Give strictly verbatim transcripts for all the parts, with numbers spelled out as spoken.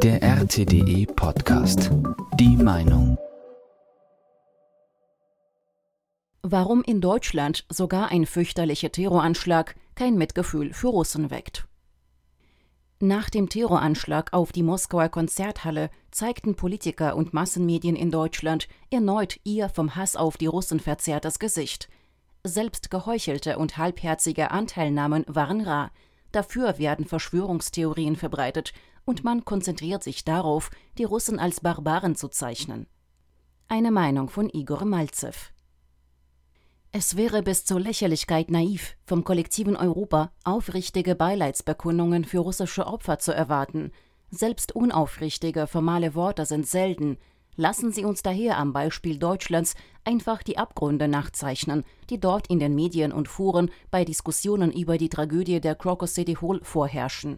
Der R T D E Podcast. Die Meinung. Warum in Deutschland sogar ein fürchterlicher Terroranschlag kein Mitgefühl für Russen weckt. Nach dem Terroranschlag auf die Moskauer Konzerthalle zeigten Politiker und Massenmedien in Deutschland erneut ihr vom Hass auf die Russen verzerrtes Gesicht. Selbst geheuchelte und halbherzige Anteilnahmen waren rar. Dafür werden Verschwörungstheorien verbreitet und man konzentriert sich darauf, die Russen als Barbaren zu zeichnen. Eine Meinung von Igor Malzew. Es wäre bis zur Lächerlichkeit naiv, vom kollektiven Europa aufrichtige Beileidsbekundungen für russische Opfer zu erwarten. Selbst unaufrichtige, formale Worte sind selten. Lassen Sie uns daher am Beispiel Deutschlands einfach die Abgründe nachzeichnen, die dort in den Medien und Foren bei Diskussionen über die Tragödie der Crocus City Hall vorherrschen.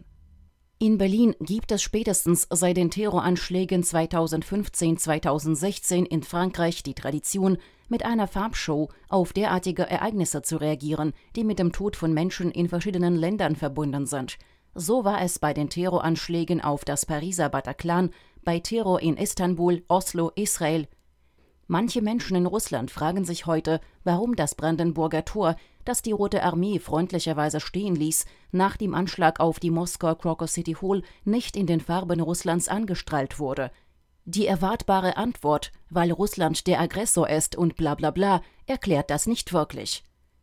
In Berlin gibt es spätestens seit den Terroranschlägen zweitausendfünfzehn zweitausendsechzehn in Frankreich die Tradition, mit einer Farbshow auf derartige Ereignisse zu reagieren, die mit dem Tod von Menschen in verschiedenen Ländern verbunden sind. So war es bei den Terroranschlägen auf das Pariser Bataclan, bei Terror in Istanbul, Oslo, Israel. Manche Menschen in Russland fragen sich heute, warum das Brandenburger Tor, das die Rote Armee freundlicherweise stehen ließ, nach dem Anschlag auf die Moskauer Crocus City Hall nicht in den Farben Russlands angestrahlt wurde. Die erwartbare Antwort, weil Russland der Aggressor ist und bla bla bla, erklärt das nicht wirklich.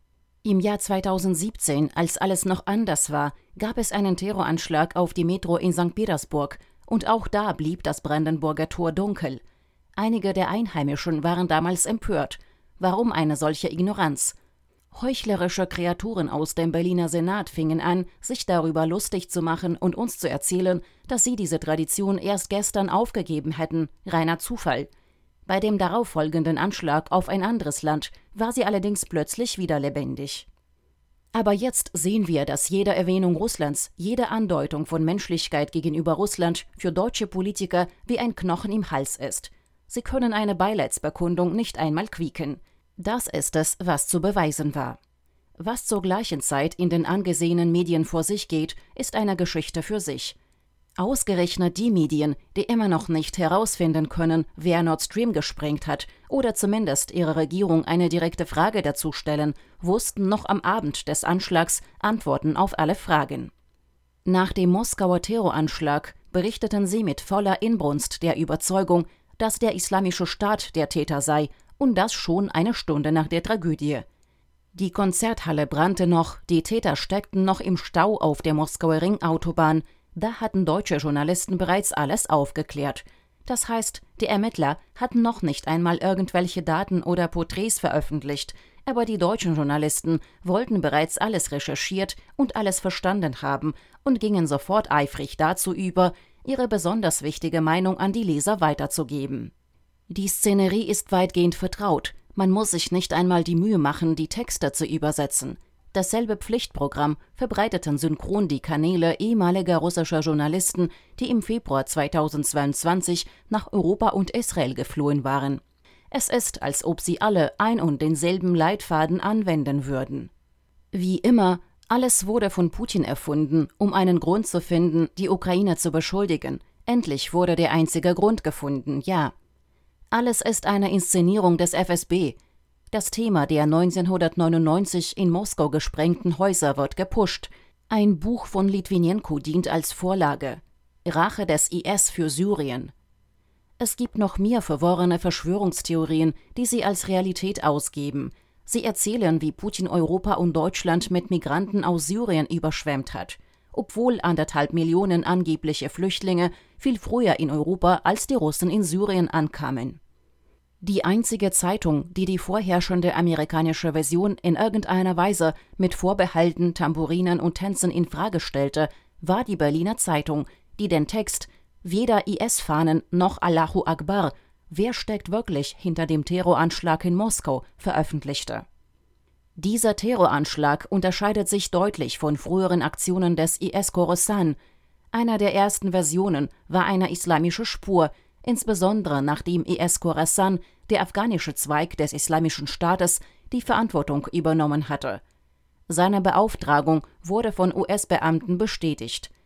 Im Jahr zweitausendsiebzehn, als alles noch anders war, gab es einen Terroranschlag auf die Metro in Sankt Petersburg, und auch da blieb das Brandenburger Tor dunkel. Einige der Einheimischen waren damals empört. Warum eine solche Ignoranz? Heuchlerische Kreaturen aus dem Berliner Senat fingen an, sich darüber lustig zu machen und uns zu erzählen, dass sie diese Tradition erst gestern aufgegeben hätten, reiner Zufall. Bei dem darauffolgenden Anschlag auf ein anderes Land war sie allerdings plötzlich wieder lebendig. Aber jetzt sehen wir, dass jede Erwähnung Russlands, jede Andeutung von Menschlichkeit gegenüber Russland für deutsche Politiker wie ein Knochen im Hals ist. Sie können eine Beileidsbekundung nicht einmal quieken. Das ist es, was zu beweisen war. Was zur gleichen Zeit in den angesehenen Medien vor sich geht, ist eine Geschichte für sich. Ausgerechnet die Medien, die immer noch nicht herausfinden können, wer Nord Stream gesprengt hat, oder zumindest ihrer Regierung eine direkte Frage dazu stellen, wussten noch am Abend des Anschlags Antworten auf alle Fragen. Nach dem Moskauer Terroranschlag berichteten sie mit voller Inbrunst der Überzeugung, dass der Islamische Staat der Täter sei, und das schon eine Stunde nach der Tragödie. Die Konzerthalle brannte noch, die Täter steckten noch im Stau auf der Moskauer Ringautobahn. Da hatten deutsche Journalisten bereits alles aufgeklärt. Das heißt, die Ermittler hatten noch nicht einmal irgendwelche Daten oder Porträts veröffentlicht, aber die deutschen Journalisten wollten bereits alles recherchiert und alles verstanden haben und gingen sofort eifrig dazu über, ihre besonders wichtige Meinung an die Leser weiterzugeben. Die Szenerie ist weitgehend vertraut, man muss sich nicht einmal die Mühe machen, die Texte zu übersetzen. Dasselbe Pflichtprogramm verbreiteten synchron die Kanäle ehemaliger russischer Journalisten, die im Februar zweitausendzweiundzwanzig nach Europa und Israel geflohen waren. Es ist, als ob sie alle ein und denselben Leitfaden anwenden würden. Wie immer, alles wurde von Putin erfunden, um einen Grund zu finden, die Ukraine zu beschuldigen. Endlich wurde der einzige Grund gefunden, ja. Alles ist eine Inszenierung des F S B. Das Thema der neunzehnhundertneunundneunzig in Moskau gesprengten Häuser wird gepusht. Ein Buch von Litwinenko dient als Vorlage. Rache des I S für Syrien. Es gibt noch mehr verworrene Verschwörungstheorien, die sie als Realität ausgeben. Sie erzählen, wie Putin Europa und Deutschland mit Migranten aus Syrien überschwemmt hat, obwohl anderthalb Millionen angebliche Flüchtlinge viel früher in Europa als die Russen in Syrien ankamen. Die einzige Zeitung, die die vorherrschende amerikanische Version in irgendeiner Weise mit Vorbehalten, Tambourinen und Tänzen in Frage stellte, war die Berliner Zeitung, die den Text »Weder I S-Fahnen noch Allahu Akbar, wer steckt wirklich hinter dem Terroranschlag in Moskau?« veröffentlichte. Dieser Terroranschlag unterscheidet sich deutlich von früheren Aktionen des I S Khorasan. Einer der ersten Versionen war eine islamische Spur, insbesondere nachdem I S Khorasan, der afghanische Zweig des Islamischen Staates, die Verantwortung übernommen hatte. Seine Beauftragung wurde von U S-Beamten bestätigt.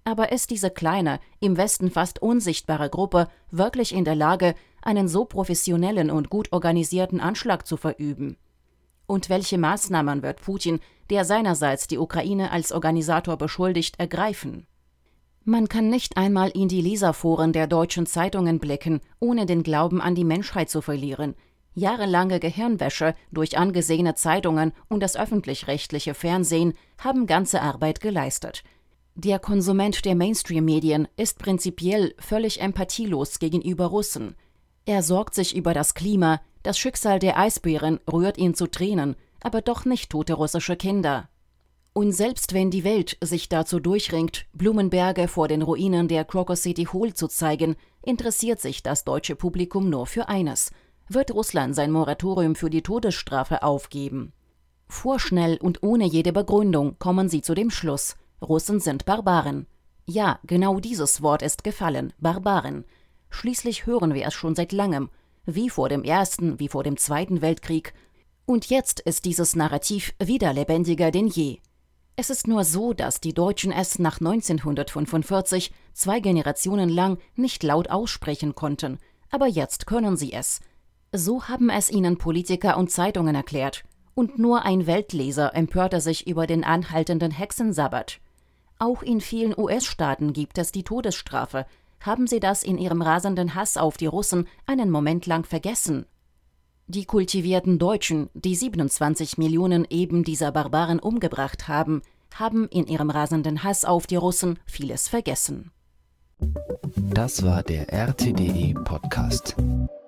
Aber ist diese kleine, im Westen fast unsichtbare Gruppe wirklich in der Lage, einen so professionellen und gut organisierten Anschlag zu verüben? Und welche Maßnahmen wird Putin, der seinerseits die Ukraine als Organisator beschuldigt, ergreifen? Man kann nicht einmal in die Leserforen der deutschen Zeitungen blicken, ohne den Glauben an die Menschheit zu verlieren. Jahrelange Gehirnwäsche durch angesehene Zeitungen und das öffentlich-rechtliche Fernsehen haben ganze Arbeit geleistet. Der Konsument der Mainstream-Medien ist prinzipiell völlig empathielos gegenüber Russen. Er sorgt sich über das Klima, das Schicksal der Eisbären rührt ihn zu Tränen, aber doch nicht tote russische Kinder. Und selbst wenn die Welt sich dazu durchringt, Blumenberge vor den Ruinen der Crocus City Hall zu zeigen, interessiert sich das deutsche Publikum nur für eines: Wird Russland sein Moratorium für die Todesstrafe aufgeben? Vorschnell und ohne jede Begründung kommen sie zu dem Schluss: Russen sind Barbaren. Ja, genau dieses Wort ist gefallen: Barbaren. Schließlich hören wir es schon seit langem, wie vor dem Ersten, wie vor dem Zweiten Weltkrieg. Und jetzt ist dieses Narrativ wieder lebendiger denn je. Es ist nur so, dass die Deutschen es nach neunzehnhundertfünfundvierzig zwei Generationen lang nicht laut aussprechen konnten, aber jetzt können sie es. So haben es ihnen Politiker und Zeitungen erklärt. Und nur ein Weltleser empörte sich über den anhaltenden Hexensabbat. Auch in vielen U S-Staaten gibt es die Todesstrafe. Haben sie das in ihrem rasenden Hass auf die Russen einen Moment lang vergessen? Die kultivierten Deutschen, die siebenundzwanzig Millionen eben dieser Barbaren umgebracht haben, haben in ihrem rasenden Hass auf die Russen vieles vergessen. Das war der R T D E Podcast.